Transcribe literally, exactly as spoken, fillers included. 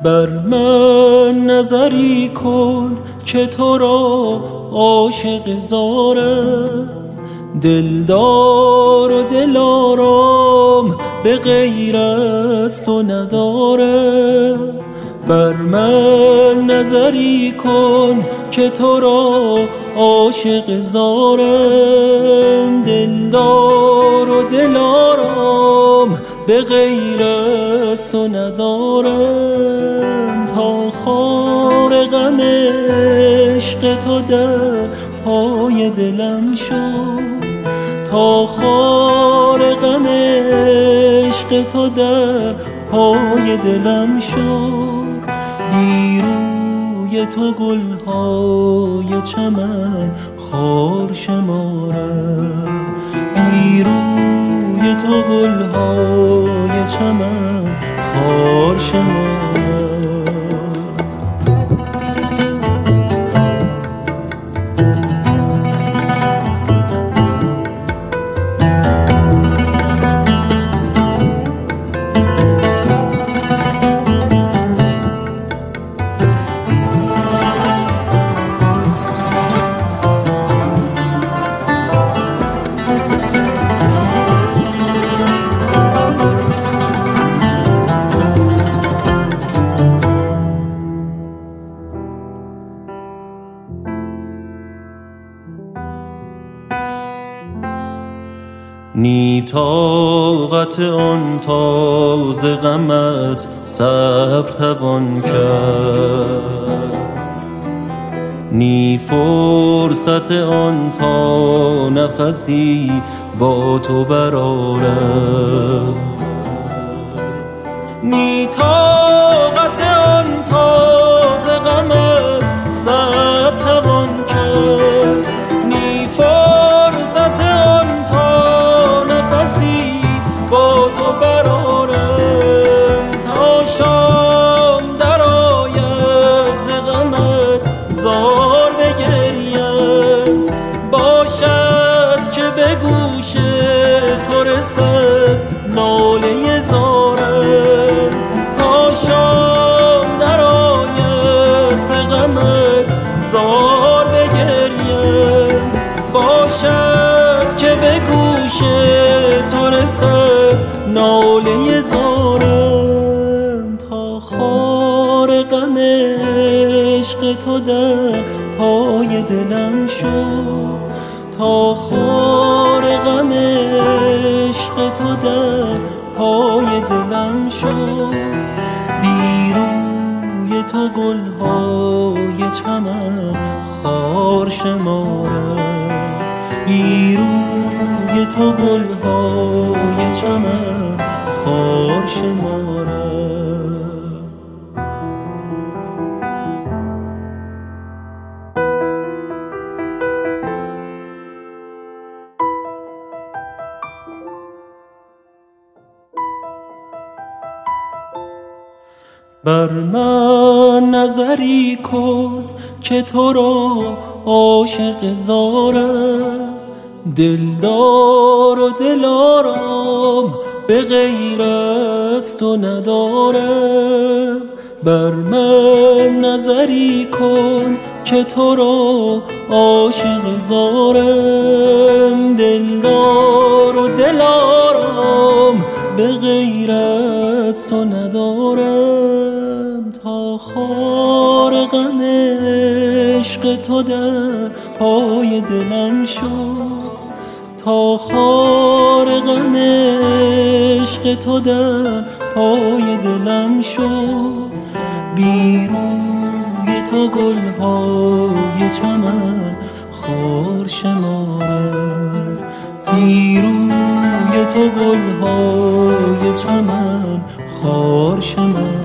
بر من نظری کن که تو را عاشق زارم، دلدار و دلارام به غیر از تو ندارم. بر من نظری کن که تو را عاشق زارم، دلدار و دلارام به غیر از تو ندارم. تا خار غم عشق تو در پای دلم شد، تا خار غم عشق تو در پای دلم شد. بی روی تو گلهای چمن خار شمارم، بی روی تو گلهای چمن خار شمارم. نی طاقت آن تازه غمت صبر توان کرد، نی فرصت آن تا نفسی با تو برآرم. نی طاقت آن تازه غمت صبر توان کرد، نی فرصت آن تا با تو برآرم. تا شام درآید ز غمت زار بگریم، باشد که به گوش تو رسد ناله زارم. تا شام درآید ز غمت زار بگریم، باشد که به گوش تو رسد ناله زارم. تا خار غم عشق تو در پای دلم شد، تا خار غم عشق تو در پای دلم شد. بی روی تو گلهای چمن خار شمارم، بی روی تو گلهای چمن خار شمارم. بر من نظری کن که تو را عاشق زارم، دلدار و دلارام به غیر از تو ندارم. بر من نظری کن که تو را عاشق زارم، دلدار و دلارام به غیر از تو ندارم. تا خار غم عشق تو در پای دلم شد، تا خار غم عشق تو در پای دلم شد. بی روی تو گلهای چمن خار شمارم، بی روی تو گلهای چمن خار شمارم.